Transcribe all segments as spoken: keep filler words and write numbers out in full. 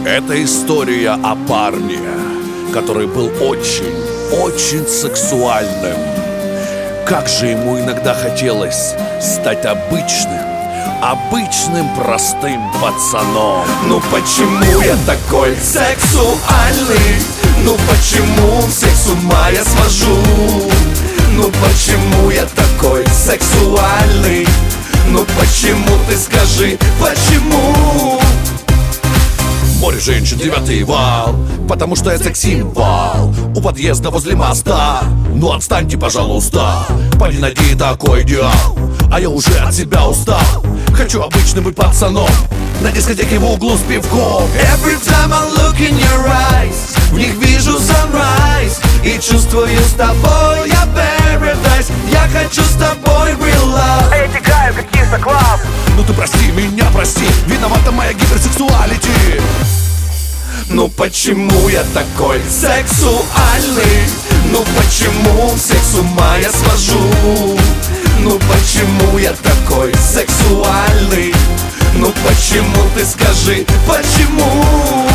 Это история о парне, который был очень, очень сексуальным. Как же ему иногда хотелось стать обычным, обычным простым пацаном. Ну почему я такой сексуальный? Ну почему всех с ума я свожу? Ну почему я такой сексуальный? Ну почему, ты скажи, почему? Море женщин, девятый вал, потому что я секс-символ. У подъезда возле моста, ну отстаньте, пожалуйста. Парень, найди такой идеал, а я уже от себя устал. Хочу обычным быть пацаном на дискотеке в углу с пивком. Every time I look in your eyes, в них вижу sunrise, и чувствую с тобой я paradise. Я хочу с тобой real love. Я тягаю как Киса Клаб. Ну ты прости меня, прости, виновата моя гиперсексуалити. Ну почему я такой сексуальный? Ну почему всех с ума я свожу? Ну почему я такой сексуальный? Ну почему, ты скажи, почему?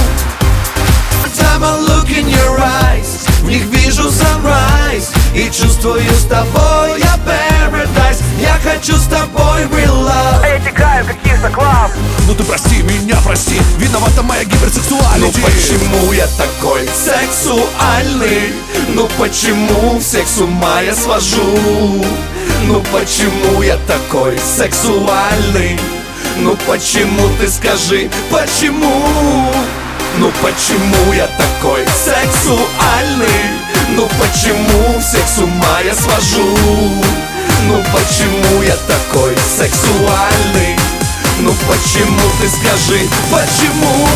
Time I look in your eyes, в них вижу sunrise, и чувствую с тобой я paradise. Я хочу с тобой real love. Я тягаю как Киса Клаб. Ну ты прости меня, прости, виновата моя гиперсексуалити. Ну почему я такой сексуальный? Ну почему всех с ума я свожу? Ну почему я такой сексуальный? Ну почему, ты скажи, почему? Ну почему я такой сексуальный? Ну почему всех с ума я свожу? Ну почему я такой сексуальный? Ну почему, ты скажи, почему?